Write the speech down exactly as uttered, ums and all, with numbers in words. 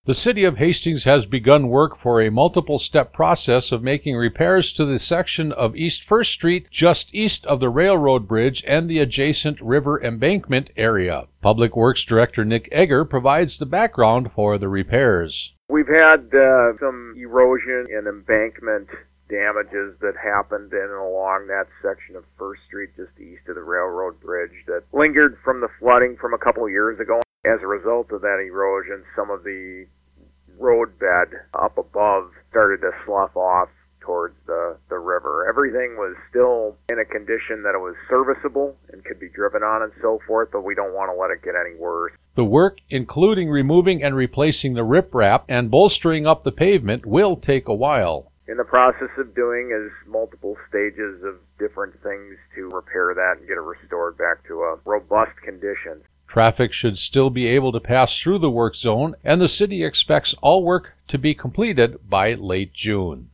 The City of Hastings has begun work for a multiple-step process of making repairs to the section of East First Street just east of the railroad bridge and the adjacent river embankment area. Public Works Director Nick Egger provides the background for the repairs. We've had uh, some erosion and embankment damages that happened in and along that section of First Street just east of the railroad bridge that lingered from the flooding from a couple of years ago. As a result of that erosion, some of the road bed up above started to slough off towards the, the river. Everything was still in a condition that it was serviceable and could be driven on and so forth, but we don't want to let it get any worse. The work, including removing and replacing the riprap and bolstering up the pavement, will take a while. In the process of doing is multiple stages of different things to repair that and get it restored back to a robust condition. Traffic should still be able to pass through the work zone, and the city expects all work to be completed by late June.